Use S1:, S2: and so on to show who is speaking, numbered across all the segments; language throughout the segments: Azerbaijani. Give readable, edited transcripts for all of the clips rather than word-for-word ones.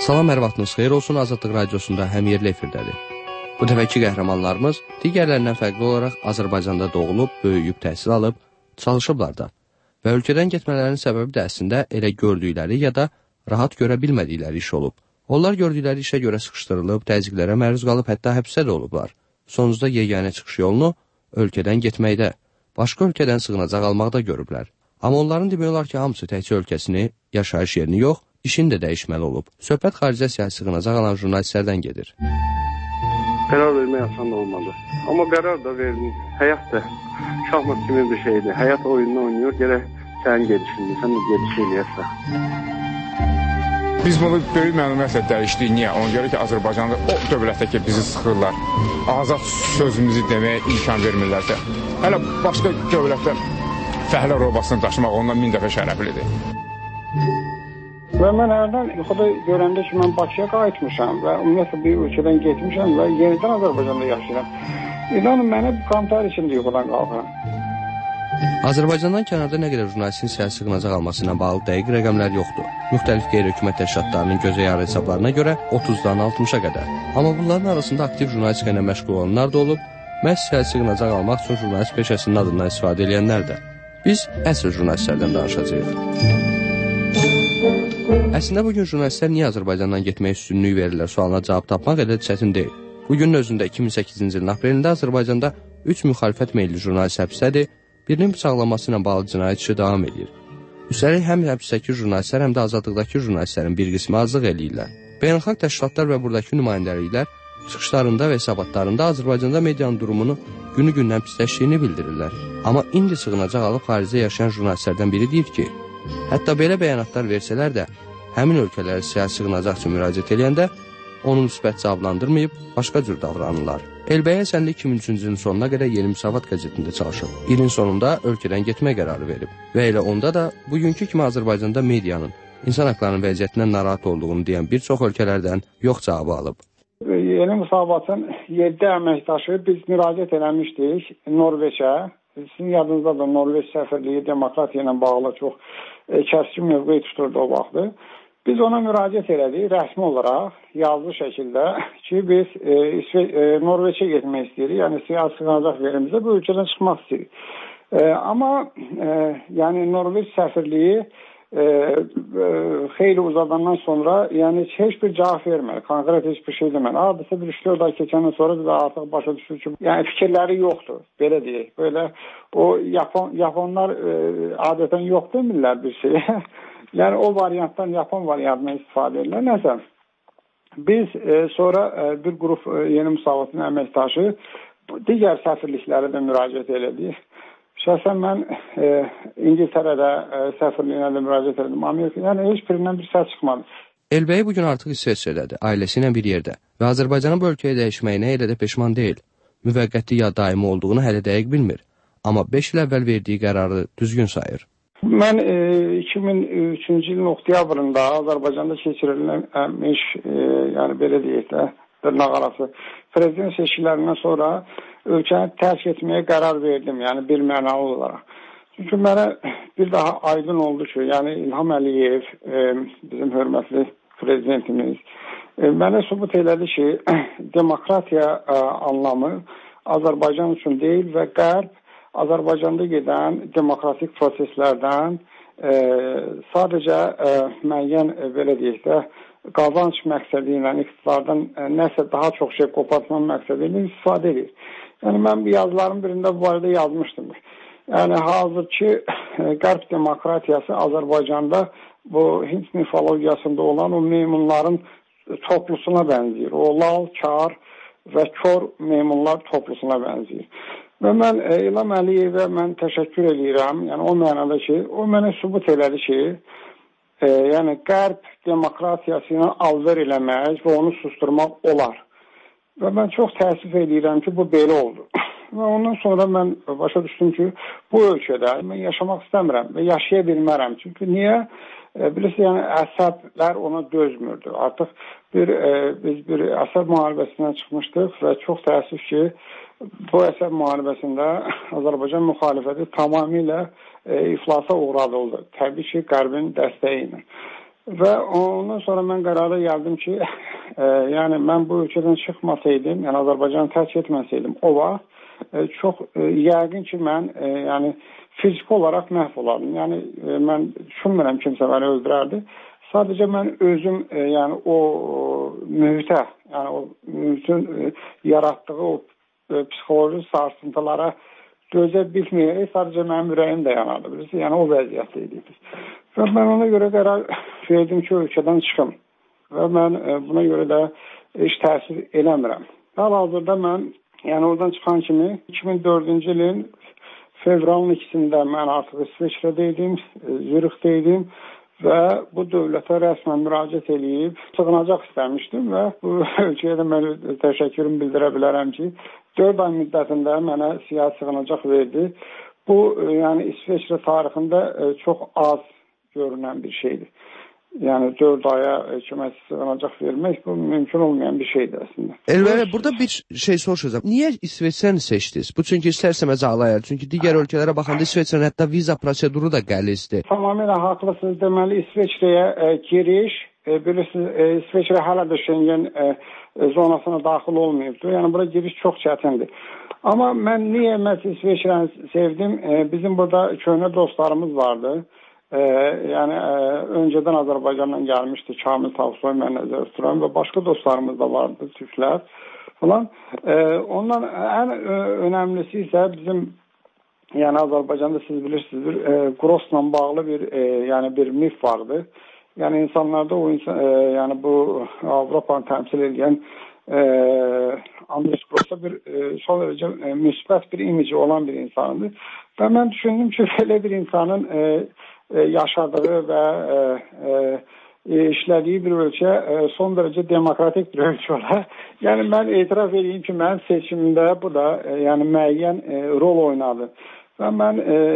S1: Salam, hər vaxtınız xeyir olsun. Azadlıq Radiosunda həmyerli efirdədir. Bu dəfəki qəhrəmanlarımız digərlərindən fərqli olaraq Azərbaycanda doğulub, böyüyüb, təhsil alıb, çalışıblar da. Və ölkədən getmələrinin səbəbi də əslində elə gördükləri ya da rahat görə bilmədikləri iş olub. Onlar gördükləri işə görə sıxışdırılıb, təzyiqlərə məruz qalıb, hətta həbsdə də olublar. Sonunda yeganə çıxış yolunu ölkədən getməkdə, başqa ölkədən sığınacaq almaqda görüblər. Amma onların demək olar ki, hamısı təkcə ölkəsini, yaşayış yerini yox, işin də dəyişməli olub. Söhbət xaricə siyasi sığınacaq alan jurnalistlərdən gedir.
S2: Qərar vermək asan olmadı. Amma qərar da verildi. Həyat da şahmat kimi bir şeydir. Həyat oyununu oynayır, gərək sənin gedişindir, sən də gediş eləyərsən.
S3: Biz bunu böyük məlumiyyətlə dəyişdik. Niyə? Ona görə ki, Azərbaycanda o dövlətdə ki, bizi sıxırlar. Azad sözümüzü deməyə imkan vermirlərsə. Hələ başqa dövlətdə fəhlə robasını daşımaq ondan 1000 dəfə şərəflidir.
S4: Və mən hərdən yuxuda görəndə ki, mən Bakıya qayıtmışam və ümumiyyətlə bir ölkədən getmişəm və yenidən Azərbaycanda yaşayıram. İnanın, mənə bir qantar içində yuxudan qalxıram.
S1: Azərbaycandan kənarda nə qədər jurnalistin siyasi sığınacaq alması ilə bağlı dəqiq rəqəmlər yoxdur. Müxtəlif qeyri-hökumət təşkilatlarının gözəyarı hesablarına görə 30-dan 60-a qədər. Amma bunların arasında aktiv jurnalistika ilə məşğul olanlar da olub, məhz siyasi sığınacaq almaq üçün jurnalist peşəsinin adından istifadə edənlər də. Biz əsl jurnalistlərdən danışacağıq. Əslində bugün jurnalistlər niyə Azərbaycandan getməyə üstünlük verirlər sualına cavab tapmaq elə çətin deyil. Bugünün özündə 2008-ci ilin aprelində Azərbaycanda 3 müxalifət meyilli jurnalist həbsdədir, birinin bıçaqlanması ilə bağlı cinayət işi davam edir. Üstəlik həm həbsdəki jurnalistlər, həm də azadlıqdakı jurnalistlərin bir qismi azlıq eləyirlər. Beynəlxalq təşkilatlar və buradakı nümayəndəliklər çıxışlarında və hesabatlarında Azərbaycanda medianın durumunu günü-gündən pisləşdiyini bildirirlər. Amma indi sığınacaq alıb xaricdə yaşayan jurnalistlərdən biri deyir ki, hətta belə bəyanatlar versələr də, həmin ölkələrə siyasi sığınacaq üçün müraciət edəndə onu müsbət cavablandırmayıb, başqa cür davranırlar. Elbəyə Həsənli 2003-cü ilin sonuna qədər Yeni Müsavat qəzetində çalışıb. İlin sonunda ölkədən getmə qərarı verib. Və elə onda da bugünkü kimi Azərbaycanda medianın, insan haqlarının vəziyyətindən narahat olduğunu deyən bir çox ölkələrdən yox cavabı alıb.
S4: Yeni Müsavatın 7 əməkdaşı biz müraciət eləmişdik Norveçə. Sizin yadınızda da Norveç səfirliyi demokratiya ilə bağlı çox kəskin mövqe tuturdu o vaxtı. Biz ona müraciət elədik rəsmi olaraq, yazılı şəkildə ki, biz Norveçə getmək istəyirik, yəni siyasi sığınacaq verimizdə bu ölkədən çıxmaq istəyirik. Amma yəni Norveç səfirliyi xeyli uzadandan sonra yəni heç bir cavab vermədi, konkret heç bir şey demədi. Hardasa bir 3-4 ay keçəndən sonra biz artıq başa düşdük ki, yəni fikirləri yoxdur, belə deyək. Belə o Yaponlar adətən yox demirlər bir şey. Yəni o variantdan Yapon variantına istifadə edirlər. Nəsə, biz sonra bir qrup Yeni Müsavatın əməkdaşı digər səfirliklərə də müraciət elədik. Şəxsən mən İngiltərədə səfirliyinə də müraciət elədim. Amerika, yəni heç birindən bir səs çıxmadı.
S1: Elbəyə bugün artıq İsveçrədədir, ailəsi ilə bir yerdə və Azərbaycanın bu ölkəyə dəyişməyinə elə də peşman deyil. Müvəqqəti ya daimi olduğunu hələ dəqiq bilmir. Amma 5 il əvvəl verdiyi qərarı düzgün sayır.
S4: Mən 2003-cü ilin oktyabrında Azərbaycanda keçirilmiş, yəni belə deyək də, dırnaqarası prezident seçkilərindən sonra ölkəni tərk etməyə qərar verdim, yəni bir mənalı olaraq. Çünki mənə bir daha aydın oldu ki, yəni İlham Əliyev, bizim hörmətli prezidentimiz, mənə sübut elədi ki, demokratiya anlamı Azərbaycan üçün deyil və Qərb Azərbaycanda gedən demokratik proseslərdən sadəcə müəyyən, belə deyək də, qazanc məqsədi ilə iqtidardan nəsə daha çox şey qopartmaq məqsədi ilə istifadə edir. Yəni, mən bir yazıların birində bu barədə yazmışdım. Yəni, hazırki Qərb demokratiyası Azərbaycanda bu Hind mifologiyasında olan o meymunların toplusuna bənzəyir. O lal, kar və kör meymunlar toplusuna bənzəyir. Və mən İlham Əliyevə mən təşəkkür edirəm. Yəni o mənada ki, o mənə sübut elədi ki, yəni Qərb demokratiyası ilə alver eləmək və onu susturmaq olar. Və mən çox təəssüf edirəm ki, bu belə oldu. Və ondan sonra mən başa düşdüm ki, bu ölkədə mən yaşamaq istəmirəm və yaşaya bilmərəm. Çünki niyə? Bilirsiniz, yəni əsəblər ona dözmürdü. Artıq biz bir əsəb müharibəsindən çıxmışdıq və çox təəssüf ki, bu əsəb müharibəsində Azərbaycan müxalifəti tamamilə iflasa uğradıldı. Təbii ki, Qərbin dəstəyi ilə. Və ondan sonra mən qərara gəldim ki, yəni mən bu ölkədən çıxmasaydım, yəni Azərbaycanı tərk etməsəydim, o vaxt çox yəqin ki, mən yəni fiziki olaraq məhv olardım. Yəni mən düşünmürəm kimsə məni öldürərdi. Sadəcə mən özüm, yəni o mühitə, yəni o mühitin yaratdığı o psixoloji sarsıntılara dözə bilməyərək sadəcə mənim ürəyim də yanardı. Bilirsiniz, yəni o vəziyyətdə idik. Və mən ona görə qərar verdim ki, ölkədən çıxım. Və mən buna görə də heç təsir eləmirəm. Hal-hazırda mən, yəni oradan çıxan kimi 2004-cü ilin fevralın 2-sində mən artıq İsveçrədə idim, Zürixdə idim və bu dövlətə rəsmən müraciət edib sığınacaq istəmişdim və bu ölkəyə də mən təşəkkürümü bildirə bilərəm ki, 4 ay müddətində mənə siyasi sığınacaq verdi. Bu, yəni İsveçrə tarixində çox az görünən bir şeydir. Yəni 4 aya kimə sığınacaq vermək bu mümkün olmayan bir şeydir əslində.
S1: Elbəli, burada bir şey soruşacağım. Niyə İsveçrəni seçdiniz? Bu çünki istərsəmə cəzalayır. Çünki digər ölkələrə baxanda İsveçrənin hətta viza proseduru da qəlizdir.
S4: Tamamilə haqlısınız. Deməli İsveçrəyə giriş, bilirsiniz, İsveçrə hələ də Schengen zonasına daxil olmayıbdır. Yəni bura giriş çox çətindir. Amma mən niyə məhz İsveçrəni sevdim? Bizim burada köhnə dostlarımız vardı. Yəni öncədən Azərbaycandan gəlmişdi Kamil Tavsoy, mən nəzər tuturam və başqa dostlarımız da vardı, türklər falan. Ondan ən önəmlisi isə bizim, yəni Azərbaycanda siz bilirsiniz, Grosla bağlı yəni bir mif vardı. Yəni insanlarda o yəni bu Avropanı təmsil edən Andres Grossa bir son dərəcə müsbət bir imici olan bir insandır. Və mən düşündüm ki, belə bir insanın yaşadığı və işlədiyi bir ölkə son dərəcə demokratik bir ölkə olar. Yəni mən etiraf edeyim ki, mənim seçimimdə bu da yəni müəyyən rol oynadı. Və mən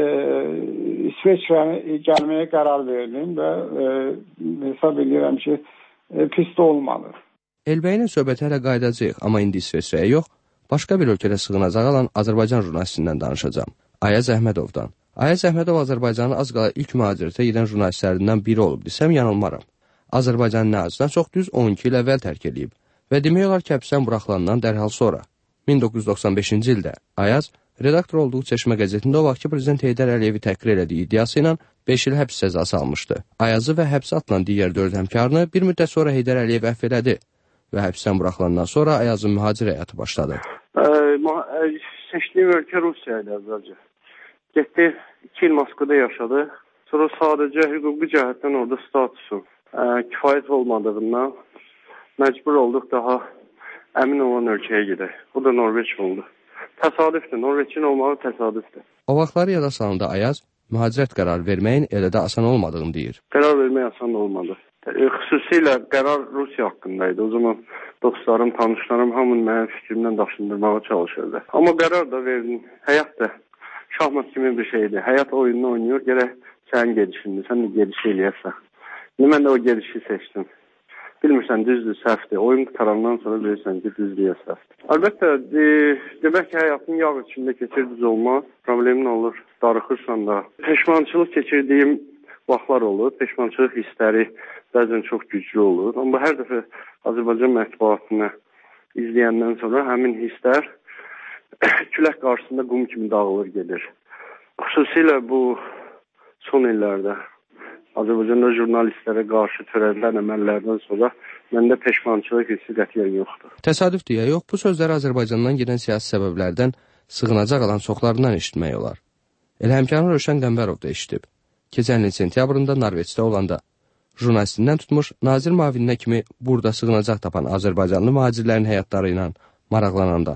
S4: İsveçrəyə gəlməyə qərar verdim və hesab edirəm ki, pis də olmalı.
S1: Elbəyinin söhbəti hələ qaydacaq, amma indi İsveçrəyə yox, başqa bir ölkədə sığınacaq alan Azərbaycan jurnalistindən danışacağam. Ayaz Əhmədovdan. Ayaz Əhmədov Azərbaycanın az qala ilk mühacirətə gedən jurnalistlərindən biri olub desəm yanılmaram. Azərbaycanın ərazisinə çox düz 12 il əvvəl tərk edib və demək olar ki, həbsdən buraxılandan dərhal sonra. 1995-ci ildə Ayaz redaktor olduğu Çeşmə qəzetində o vaxtki prezident Heydər Əliyevi təhqir elədiyi iddiası ilə 5 il həbs cəzası almışdı. Ayazı və həbsə atılan digər 4 həmkarını bir müddət sonra Heydər Əliyev əfv elədi və həbsdən buraxılandan sonra Ayazın mühacir həyatı başladı.
S2: Seçdiyim ölkə Rusiya idi əvvəlcə. Getdi, 2 il Moskvada yaşadı. Sonra sadəcə hüquqi cəhətdən orada statusu kifayət olmadığından məcbur olduq daha əmin olan ölkəyə gedək. Bu da Norveç oldu. Təsadüfdür, Norveçin olmağı təsadüfdür.
S1: O vaxtları yada salında Ayaz, mühacirət qərar verməyin elə də asan olmadığını deyir.
S2: Qərar vermək asan olmadı. Xüsusilə qərar Rusiya haqqındaydı. O zaman dostlarım, tanışlarım hamının mənim fikrimdən daşındırmağa çalışırdı. Amma qərar da verdim. Həyat da şahmat kimi bir şeydir. Həyat oyununu oynayır, gərək sənin gedişindir. Sən də gediş eləyəsən. Mən də o gedişi seçdim. Bilmirsən, düzdür, səhvdir. Oyun qutarandan sonra bilirsən ki, düzdür ya səhvdir. Əlbəttə, demək ki, həyatın yağ içində keçir, düz olmaz. Problemin olur, darıxırsan da. Peşmançılıq keçirdiyim vaxtlar olur. Peşmançılıq hissləri bəzən çox güclü olur. Amma hər dəfə Azərbaycan mətbuatını izləyəndən sonra həmin hisslər külək qarşısında qum kimi dağılır gedir. Xüsusilə bu son illərdə Azərbaycanda jurnalistlərə qarşı törədilən əməllərdən sonra məndə peşmançılıq hissi qətiyyən yoxdur.
S1: Təsadüfdür ya yox, bu sözləri Azərbaycandan gedən siyasi səbəblərdən sığınacaq alan çoxlarından eşitmək olar. Elə həmkarım Rövşən Qəmbərov da eşitib. Keçən ilin sentyabrında Norveçdə olanda jurnalistindən tutmuş nazir müavininə kimi burada sığınacaq tapan Azərbaycanlı mühacirlərin həyatları ilə maraqlananda.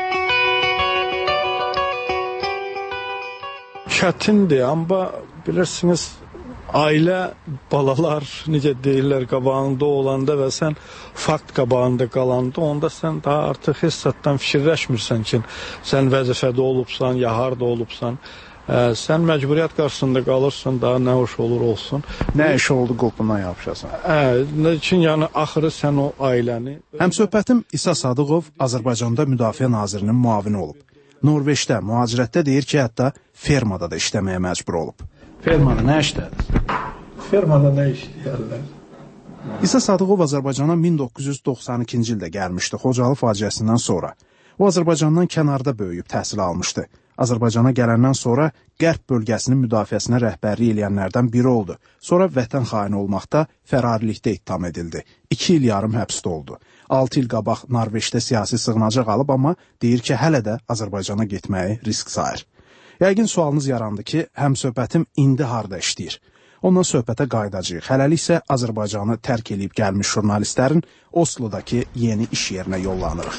S5: Çətindir, amma bilirsiniz, ailə, balalar, necə deyirlər, qabağında olanda və sən fakt qabağında qalanda, onda sən daha artıq hissatdan fikirləşmirsən ki, sən vəzifədə olubsan, ya harda olubsan. Sən məcburiyyət qarşısında qalırsan, daha nə hoş olur olsun.
S6: Nə iş oldu, qolpundan yapışasan.
S5: Üçün, yəni, axırı sən o ailəni...
S6: Həmsöhbətim İsa Sadıqov Azərbaycanda Müdafiə Nazirinin müavini olub. Norveçdə, mühacirətdə deyir ki, hətta fermada da işləməyə məcbur olub.
S5: Fermada nə işlədir? Fermada nə işləyərlər?
S6: İsa Sadıqov Azərbaycana 1992-ci ildə gəlmişdi, Xocalı faciəsindən sonra. O, Azərbaycandan kənarda böyüyüb təhsil almışdı. Azərbaycana gələndən sonra Qərb bölgəsinin müdafiəsinə rəhbərlik edənlərdən biri oldu. Sonra vətən xaini olmaqda fərarilikdə ittiham edildi. 2 il yarım həbsdə oldu. 6 il qabaq Norveçdə siyasi sığınacaq alıb, amma deyir ki, hələ də Azərbaycana getməyi risk sayır. Yəqin sualınız yarandı ki, həmsöhbətim indi harda işləyir? Ondan söhbətə qayıdacağıq. Hələlik isə Azərbaycanı tərk edib gəlmiş jurnalistlərin Oslodakı yeni iş yerinə yollanırıq.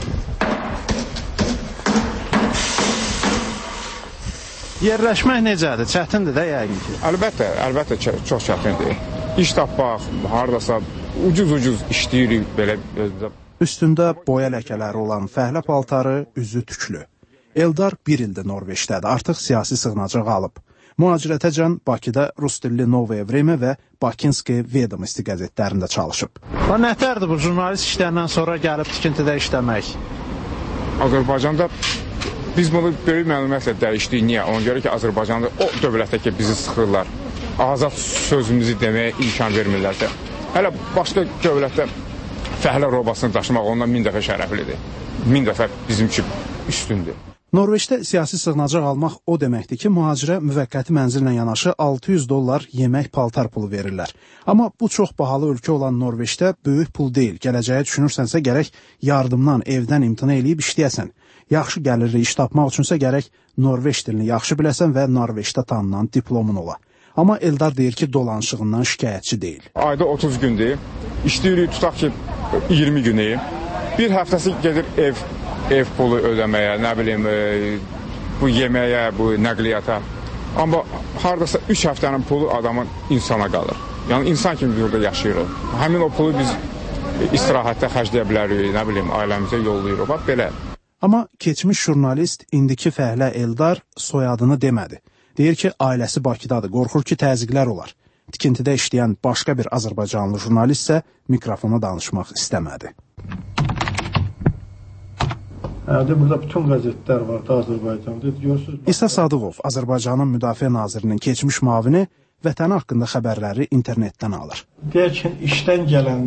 S6: Yerləşmək necədir? Çətindir də yəqin ki.
S3: Əlbəttə çox çətindir. İş tapmaq, haradasa ucuz işləyirik belə.
S6: Üstündə boya ləkələri olan fəhlə paltarı, üzü tüklü. Eldar 1 ildir Norveçdədir, artıq siyasi sığınacaq alıb. Mühacirətəcən Bakıda Rus dilli Novaya Vremya və Bakinski Vedomosti qəzetlərində çalışıb. Nətərdir bu jurnalist işlərindən sonra gəlib tikintidə işləmək?
S3: Azərbaycanda biz bunu böyük məlumatla dəyişdik. Niyə? Ona görə ki, Azərbaycanda o dövlətdə ki, bizi sıxırlar. Azad sözümüzü deməyə imkan vermirlərsə. Hələ başqa dövlətdə fəhlə robasını daşımaq ondan 1000 dəfə şərəflidir. 1000 dəfə bizim üçün üstündür.
S6: Norveçdə siyasi sığınacaq almaq o deməkdir ki, mühacirə müvəqqəti mənzillə yanaşı $600 yemək paltar pulu verirlər. Amma bu çox bahalı ölkə olan Norveçdə böyük pul deyil. Gələcəyə düşünürsənsə gərək yardımdan, evdən imtina eləyib işləyəsən. Yaxşı gəlirli iş tapmaq üçünsə gərək Norveç dilini yaxşı biləsən və Norveçdə tanınan diplomun ola. Amma Eldar deyir ki, dolanışığından şikayətçi deyil.
S3: Ayda 30 gündür. İşləyirik, tutaq ki, 20 günü. Bir həftəsi gedir ev pulu ödəməyə, nə bilim, bu yeməyə, bu nəqliyyata. Amma haradasa 3 həftənin pulu adamın insana qalır. Yəni, insan kimi burada yaşayırıq. Həmin o pulu biz istirahətdə xərcləyə bilərik, nə bilim, ailəmizə yollayırıq. Bax, belə.
S6: Amma keçmiş jurnalist, indiki fəhlə Eldar soyadını demədi. Deyir ki, ailəsi Bakıdadır, qorxur ki, təzyiqlər olar. Tikintidə işləyən başqa bir Azərbaycanlı jurnalist isə mikrofona danışmaq istəmədi.
S5: Burada bütün qəzetlər var da Azərbaycanda.
S6: İsa Sadıqov, Azərbaycanın Müdafiə Nazirinin keçmiş müavini, vətəni haqqında xəbərləri internetdən alır.
S5: Deyək ki, işdən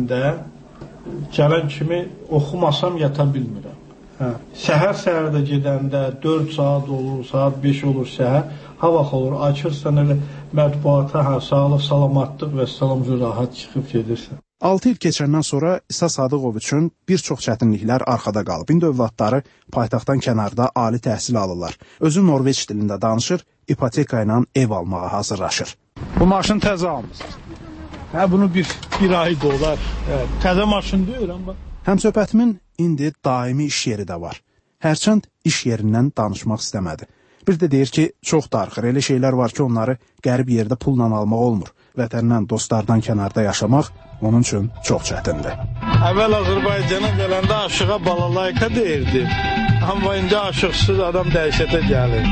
S5: gələn kimi oxumasam yata bilmirəm. Səhər-səhərdə gedəndə 4 saat olur, saat 5 olur səhər, ha vaxt olur, açırsan elə mətbuata, sağlıq, salamatlıq və salamcı rahat çıxıb gedirsən.
S6: 6 il keçəndən sonra İsa Sadıqov üçün bir çox çətinliklər arxada qalıb. İndi övladları paytaxtdan kənarda ali təhsil alırlar. Özü Norveç dilində danışır, ipoteka ilə ev almağa hazırlaşır.
S5: Bu maşın təzə almışsınız. Bunu bir ay dolar. Təzə maşın deyir, amma.
S6: Həmsöhbətimin indi daimi iş yeri də var. Hərçənd iş yerindən danışmaq istəmədi. Bir də deyir ki, çox darıxır. Elə şeylər var ki, onları qərib yerdə pulla almaq olmur. Vətəndən, dostlardan kənarda yaşamaq onun üçün çox çətindir.
S5: Əvvəl Azərbaycana gələndə aşığa balalayka deyirdi. Amma indi aşıqsız adam dəhşətə gəlir.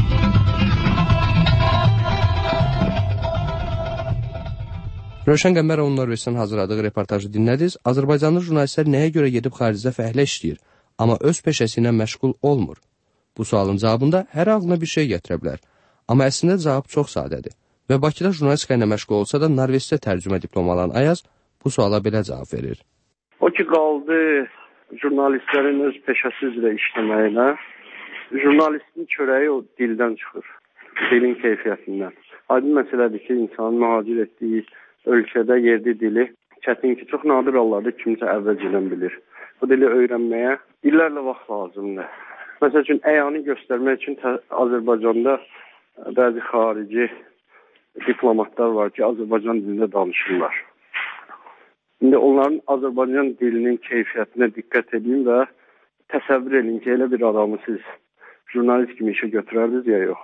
S1: Rövşən Qəmbərovun Norveçdən hazırladığı reportajı dinlədiniz. Azərbaycanlı jurnalistlər nəyə görə gedib xaricdə fəhlə işləyir, amma öz peşəsi ilə məşğul olmur? Bu sualın cavabında hər ağlına bir şey gətirə bilər. Amma əslində cavab çox sadədir. Və Bakıda jurnalistika ilə məşğul olsa da Norveçdə tərcümə diplomu alan Ayaz bu suala belə cavab verir.
S2: O ki qaldı jurnalistlərin öz peşəsi üzrə işləməyinə, jurnalistin çörəyi o dildən çıxır, dilin keyfiyyətindən. Aydın məsələdir ki, insanın mühacir etdiyi ölkədə yerli dili çətin ki, çox nadir hallarda kimsə əvvəlcədən bilir. Bu dili öyrənməyə illərlə vaxt lazımdır. Məsəl üçün, əyanı göstərmək üçün Azərbaycanda bəzi xarici diplomatlar var ki, Azərbaycan dilində danışırlar. İndi onların Azərbaycan dilinin keyfiyyətinə diqqət edin və təsəvvür edin ki, elə bir adamı siz jurnalist kimi işə götürərdiniz ya yox.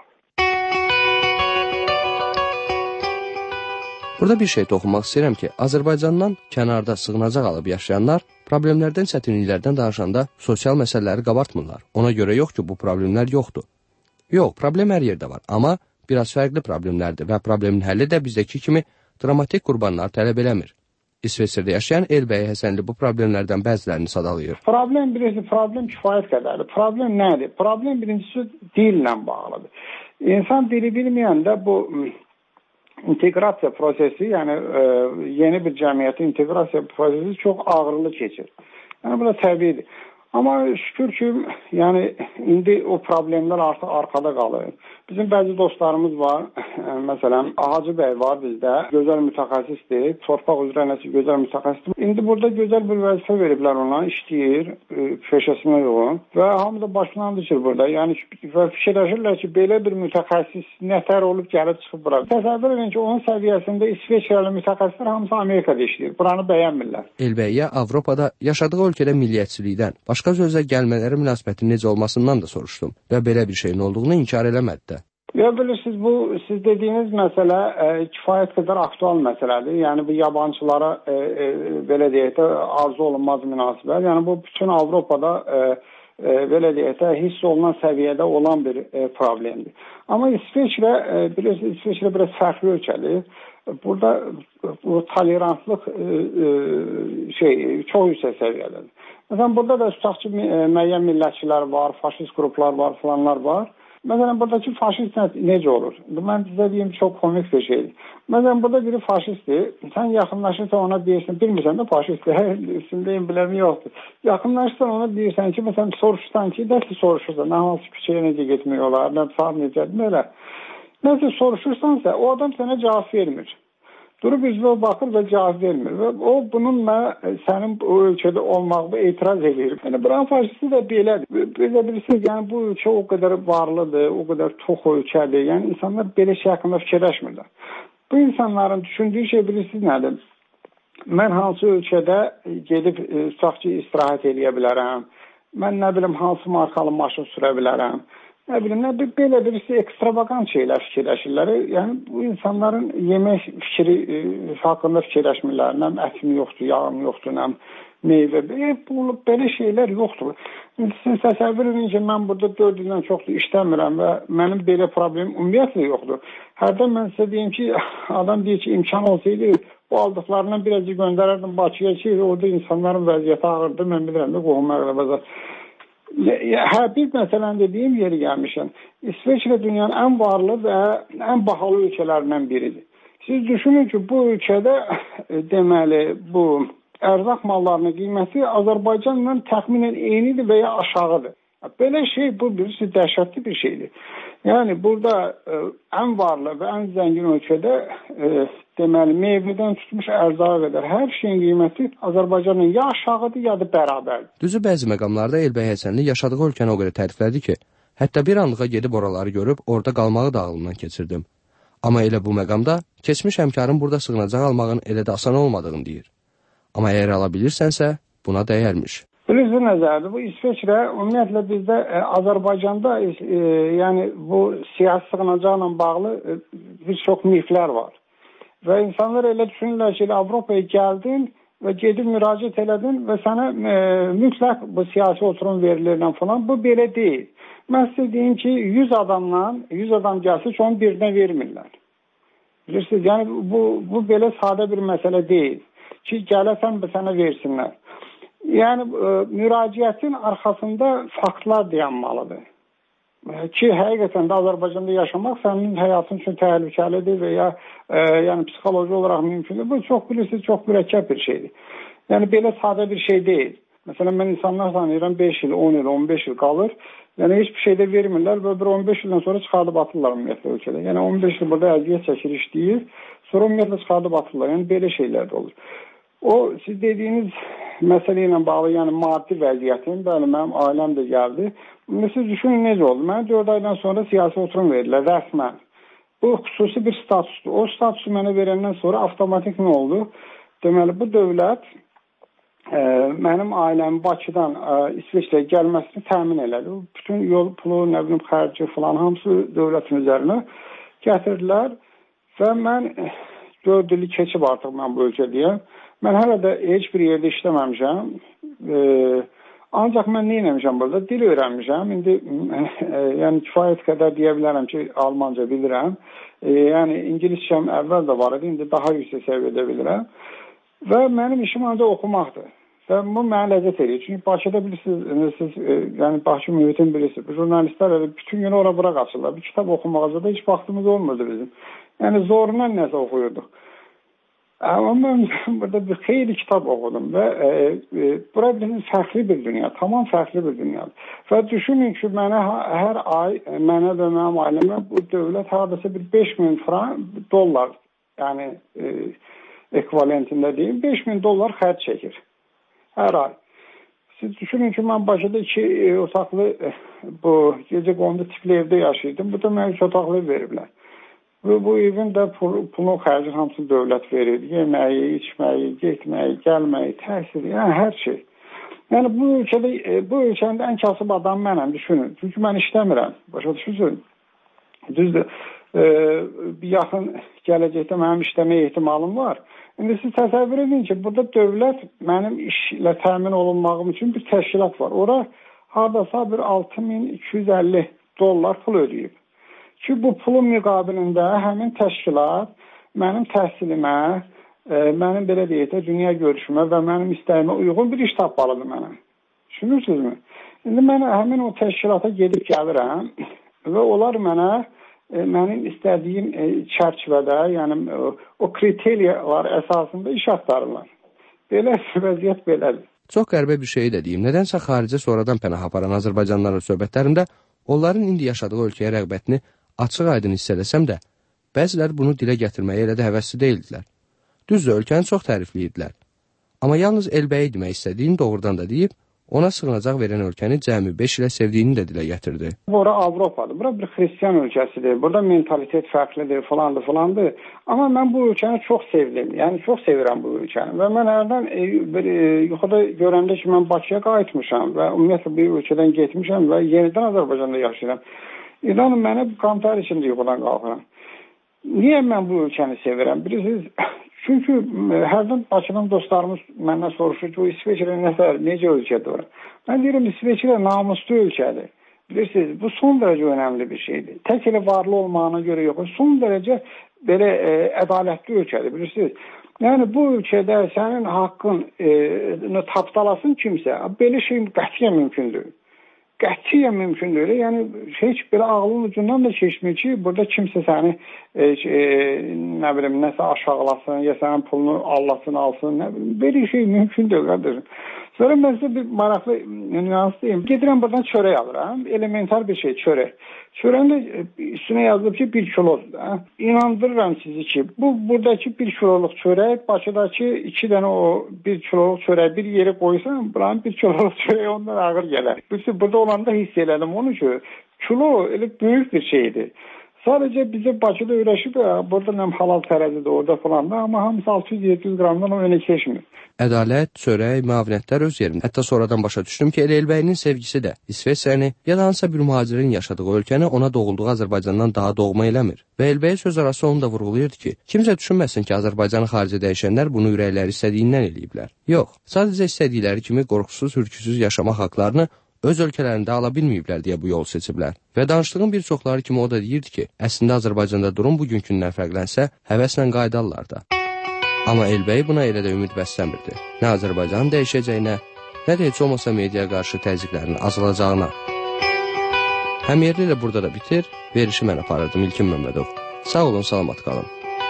S1: Burada bir şey toxunmaq istəyirəm ki, Azərbaycandan kənarda sığınacaq alıb yaşayanlar problemlərdən, çətinliklərdən danışanda sosial məsələləri qabartmırlar. Ona görə yox ki, bu problemlər yoxdur. Yox, problem hər yerdə var, amma biraz fərqli problemlərdir və problemin həlli də bizdəki kimi dramatik qurbanlar tələb eləmir. İsveçrədə yaşayan Elbəy Həsənli bu problemlərdən bəzilərini sadalayır.
S4: Problem kifayət qədərdir. Problem nədir? Problem birincisi dillə bağlıdır. İnsan dili bilməyəndə bu inteqrasiya prosesi, yəni yeni bir cəmiyyətə inteqrasiya prosesi çox ağırlı keçir. Yəni bu da təbiidir. Amma şükür ki, yəni indi o problemlər artıq arxada qalır. Bizim bəzi dostlarımız var. Məsələn, Hacı bəy var bizdə. Gözəl mütəxəssisdir. Torpaq üzrə nəsə gözəl mütəxəssisdir. İndi burada gözəl bir vəzifə veriblər ona, işləyir, peşəsinə yoğun. Və hamı da başından düşür burada. Yəni fikirləşirlər ki, belə bir mütəxəssis nətər olub gəlib çıxıb bura. Təsəvvür edin ki, onun səviyyəsində İsveçrəli mütəxəssislər hamısı Amerikada işləyir. Buranı bəyənmirlər.
S1: Elbəyyə Avropada yaşadığı ölkədə milliyyətçilikdən, başqa sözlə gəlmələri münasibətin necə olmasından da soruşdum və belə bir şeyin olduğunu inkar eləmədi də.
S4: Ya bilirsiniz, bu siz dediyiniz məsələ kifayət qədər aktual məsələdir. Yəni bu yabancılara belə deyək də arzu olunmaz münasibət. Yəni bu bütün Avropada belə deyək də hiss olunan səviyyədə olan bir problemdir. Amma İsveçrə bilirsiniz, İsveçrə biraz fərqli ölkədir. Burada bu tolerantlıq çox yüksək səviyyədədir. Məsələn, burada da tutaq ki, müəyyən millətçilər var, faşist qruplar var, falanlar var. Məsələn, buradakı faşist necə olur? Mən sizə deyim, çox komik bir şeydir. Məsələn, burada biri faşistdir. Sən yaxınlaşırsan ona deyirsən, bilmirsən də faşistdir. Üstündəyim bilemi yoxdur. Yaxınlaşırsan ona deyirsən ki, məsələn, soruşsan ki, nəsə soruşursan, nə hansı küçəyə necə getmək olar, nə saat necədir, belə. Nəsə soruşursansa, o adam sənə cavab vermir. Durub üzvə baxır və cavab vermir. Və o bununla sənin o ölkədə olmağına etiraz edir. Yəni, buranın faşisti də belədir. Belə bilirsiniz, yəni bu ölkə o qədər varlıdır, o qədər çox ölkədir. Yəni, insanlar belə şey haqqında fikirləşmirlər. Bu insanların düşündüyü şey bilirsiniz nədir? Mən hansı ölkədə gedib tutaq ki, istirahət edə bilərəm? Mən nə bilim, hansı markalı maşın sürə bilərəm? Nə bilim, belə birisi ekstravagant şeylər fikirləşirlər. Yəni, bu insanların yemək fikri haqqında fikirləşmirlər. Nə ətim yoxdur, yağım yoxdur, nə meyvə. Belə şeylər yoxdur. Siz təsəvvür edin ki, mən burada 4 ildən çoxdur işləmirəm və mənim belə problemim ümumiyyətlə yoxdur. Hərdən mən sizə deyim ki, adam deyir ki, imkan olsaydı, bu aldıqlarından birazcık göndərərdim Bakıya ki, orada insanların vəziyyəti ağırdır. Mən bilirəm də, qohum məqrəbəzə. Bir məsələn dediyim yeri gəlmişəm. İsveçrə dünyanın ən varlı və ən bahalı ölkələrindən biridir. Siz düşünün ki, bu ölkədə deməli bu ərzaq mallarının qiyməti Azərbaycanla təxminən eynidir və ya aşağıdır. Belə şey bu birisi dəhşətli bir şeydir. Yəni burada ən varlı və ən zəngin ölkədə deməli meyvədən tutmuş ərzağa qədər hər şeyin qiyməti Azərbaycanın ya aşağıdır, ya da bərabərdir.
S1: Düzü bəzi məqamlarda Elbəy Həsənli yaşadığı ölkəni o qədər təriflədi ki, hətta bir anlığa gedib oraları görüb orada qalmağı da ağlımdan keçirdim. Amma elə bu məqamda keçmiş həmkarın burada sığınacaq almağın elə də asan olmadığını deyir. Amma əgər ala bilirsənsə, buna dəyərmiş.
S4: Bilirsiniz nəzərdir, bu İsveçrə ümumiyyətlə bizdə Azərbaycanda yəni bu siyasi sığınacaqla bağlı bir çox miflər var. Və insanlar elə düşünürlər ki, Avropaya gəldin və gedib müraciət elədin və sənə mütləq bu siyasi oturum verilirlə falan. Bu belə deyil. Mən sizə deyim ki, 100 adam gəlsə ki, onu birinə vermirlər. Bilirsiniz, yəni bu belə sadə bir məsələ deyil ki, gələsən və sənə versinlər. Yəni, müraciətin arxasında faktlar dayanmalıdır. Ki, həqiqətən də Azərbaycanda yaşamaq sənin həyatın üçün təhlükəlidir və ya yəni, psixoloji olaraq mümkündür. Bu, çox bilirsiniz, çox mürəkkəb bir şeydir. Yəni, belə sadə bir şey deyil. Məsələn, mən insanlar sanıyorum 5 il, 10 il, 15 il qalır. Yəni, heç bir şey də vermirlər və bir 15 ildən sonra çıxardıb atırlar ümumiyyətlə ölkədə. Yəni, 15 il burada əziyyət çəkir, işləyir, sonra ümumiyyətlə çıxardıb atırlar. Yəni, belə şeylər də olur. O, siz dediyiniz məsələ ilə bağlı, yəni maddi vəziyyətim, bəli, mənim ailəm də gəldi. Siz düşünün necə oldu? Mənə 4 aydan sonra siyasi oturum verirlər, rəsmən. Bu, xüsusi bir statusdur. O statusu mənə verəndən sonra avtomatik nə oldu? Deməli, bu dövlət mənim ailəmi Bakıdan İsveçrəyə gəlməsini təmin elədi. Bütün yol pulu, nə bilim, xərci falan, hamısı dövlətin üzərinə gətirdilər və mən 4 ili keçib artıq mən bu ölkədəyəm. Mən hələ də heç bir yerdə işləməmişəm. Ancaq mən nə eləmişəm burada? Dil öyrənmişəm. İndi yəni kifayət qədər deyə bilərəm ki, Almanca bilirəm. Yəni İngiliscəm əvvəl də var idi, indi daha yüksək səviyyədə bilirəm. Və mənim işim ancaq oxumaqdır. Və bu mənə ləzzət edir. Çünki Bakıda bilirsiniz, yəni Bakı mühitin bilirsiniz. Jurnalistlər bütün günü ora-bura qaçırlar. Bir kitab oxumağa da heç vaxtımız olmurdu bizim. Yəni zorundan nəsə oxuyurduq. Amma mən burada bir xeyli kitab oxudum və bura bizim fərqli bir dünya, tamam fərqli bir dünyadır. Və düşünün ki, mənə hər ay, mənə və mənim ailəmə bu dövlət hardasa bir 5.000 dollar, yəni ekvivalentində deyim, 5.000 dollar xərc çəkir hər ay. Siz düşünün ki, mən Bakıda 2 otaqlı bu gecə qondu tipli evdə yaşayırdım. Bu da mənə 3 otaqlı veriblər. Və bu evin də pulun xərci hamısı dövlət verir. Yeməyi, içməyi, getməyi, gəlməyi, təhsili, yəni hər şey. Yəni bu ölkənin ən kasıb adam mənəm, düşünün. Çünki mən işləmirəm. Başa düşürsünüz? Düzdür. Bir yaxın gələcəkdə mənim işləmə ehtimalım var. İndi siz təsəvvür edin ki, burada dövlət mənim işlə təmin olunmağım üçün bir təşkilat var. Ora hardasa bir 6.250 dollar pul ödəyib. Ki bu pulun müqabilində həmin təşkilat mənim təhsilimə, mənim belə deyək də dünya görüşümə və mənim istəyimə uyğun bir iş tapmalıdır mənə. Düşünürsünüzmü? İndi mən həmin o təşkilata gedib gəlirəm və onlar mənə mənim istədiyim çərçivədə, yəni o kriteriyalar əsasında iş axtarırlar. Belə vəziyyət belədir.
S1: Çox qəribə bir şey də deyim. Nədənsə xaricə sonradan pənah aparan azərbaycanlılarla söhbətlərimdə onların indi yaşadığı ölkəyə rəğbətini açıq-aydın hiss edəsəm də, bəziləri bunu dilə gətirməyə elə də həvəsli deyildilər. Düzdür, ölkəni çox tərifləyirdilər. Amma yalnız Elbəyi demək istədiyini doğrudan da deyib, ona sığınacaq verən ölkəni cəmi 5 ilə sevdiyini də dilə gətirdi.
S4: Bura Avropadır, bura bir xristiyan ölkəsidir, burada mentalitet fərqlidir, falandır. Amma mən bu ölkəni çox sevdim, yəni çox sevirəm bu ölkəni. Və mən hərdən yuxuda görəndə ki, mən Bakıya qayıtmışam və ümumiyyətlə bir ölkədən getmişəm və yenidən Azərbaycanda yaşayıram. İnanın, mənə qan tər içində yuxudan qalxıram. Niyə mən bu ölkəni sevirəm? Bilirsiniz, çünki hərdən Bakıdan dostlarımız məndən soruşur ki, o İsveçrə necə ölkədir ora? Mən deyirəm, İsveçrə namuslu ölkədir. Bilirsiniz, bu son dərəcə önəmli bir şeydir. Tək elə varlı olmağına görə yox, son dərəcə belə ədalətli ölkədir, bilirsiniz. Yəni bu ölkədə sənin haqqın tapdalasın kimsə, belə şey qətiyyən mümkündür. Qətiyyən mümkündür. Yəni heç belə ağlın ucundan da keçmir ki, burada kimsə səni nə bilim, nəsə aşağılasın, ya sənin pulunu allasın, alsın, nə bilim. Belə şey mümkündür, qardaşım. Sonra mən sizə bir maraqlı nüans deyim. Gedirəm buradan çörək alıram. Elementar bir şey, çörək. Çörəyin də üstünə yazılıb ki, 1 kilodur da. İnandırıram sizi ki, buradakı 1 kiloluq çörək, Bakıdakı 2 dənə o 1 kiloluq çörək bir yerə qoysan, buranın 1 kiloluq çörək ondan ağır gələr. Burada olanda hiss elədim onu ki, kilo elə böyük bir şeydir. Sadəcə bizə Bakıda öyrəşib, burada nəm halal tərəzidir, orada falan da, amma hamısı 600-700 qramdan o önə keçmir.
S1: Ədalət, çörək, müavinətlər öz yerində. Hətta sonradan başa düşdüm ki, Elbəyinin sevgisi də İsveçrəni ya da hansısa bir mühacirin yaşadığı ölkəni ona doğulduğu Azərbaycandan daha doğma eləmir. Və Elbəyi söz arası onu da vurğulayırdı ki, kimsə düşünməsin ki, Azərbaycanı xarici dəyişənlər bunu ürəkləri istədiyindən eləyiblər. Yox, sadəcə istədikləri kimi qorxusuz, hürküsüz yaşamaq haqlarını öz ölkələrində ala bilməyiblər deyə bu yol seçiblər. Və danışdığım bir çoxları kimi o da deyirdi ki, əslində Azərbaycanda durum bugünkündən fərqlənsə, həvəslə qayıdarlar da. Amma Elbəyi buna elə də ümid bəsləmirdi. Nə Azərbaycanın dəyişəcəyinə, nə də heç olmasa mediaya qarşı təzyiqlərin azalacağına. Həm yerli ilə burada da bitir, verişi mən aparırdım İlkin Məmmədov. Sağ olun, salamat qalın.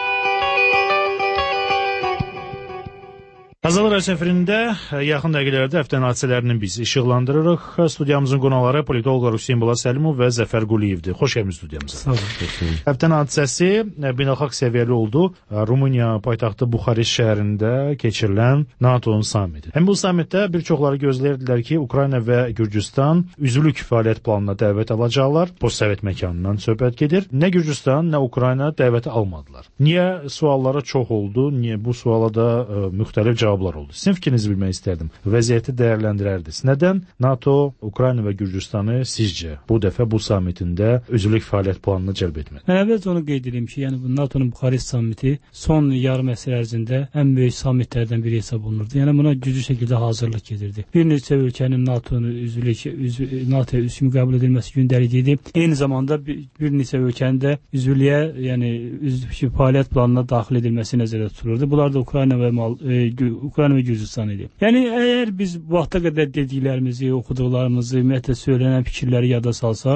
S7: Azadlıq səfərində yaxın dəqiqələrdə həftənin hadisələrini biz işıqlandırırıq. Studiyamızın qonaqları politoloqlar Hüseyn Polat Səlimov və Zəfər Quliyevdir. Xoş gəlmisiniz studiyamıza.
S8: Sağ olun.
S7: Həftənin hadisəsi beynəlxalq səviyyəli oldu. Rumıniya paytaxtı Buxarest şəhərində keçirilən NATO-nun samiti. Həm bu samitdə bir çoxları gözləyirdilər ki, Ukrayna və Gürcüstan üzvlük fəaliyyət planına dəvət alacaqlar. Postsovet məkanından söhbət gedir. Nə Gürcüstan, nə Ukrayna dəvəti almadılar. Niyə suallara çox oldu? Niyə bu suala da müxtəlif cavablar oldu? Sizin fikrinizi bilmək istərdim. Vəziyyəti dəyərləndirərdiniz. Nədən NATO, Ukrayna və Gürcüstanı sizcə bu dəfə bu samitində üzvlük fəaliyyət planına cəlb etmədi?
S8: Mən əvvəlcə onu qeyd edeyim ki, yəni bu NATO'nun Buxarest samiti son yarım əsr ərzində ən böyük samitlərdən biri hesab olunurdu. Yəni buna güclü şəkildə hazırlıq gedirdi. Bir neçə ölkənin NATO'nun NATO'ya üzvlük qəbul edilməsi gündəlik idi. Eyni zamanda bir neçə ölkənin də üzvlüyə, yəni üzvlük fəaliyyət planına daxil edilməsi nəzərdə tutulurdu. Bunlar da Ukrayna və Gürcüstan idi. Yəni əgər biz bu vaxta qədər dediklərimizi, oxuduqlarımızı, ümumiyyətlə söylənən fikirləri yada salsaq,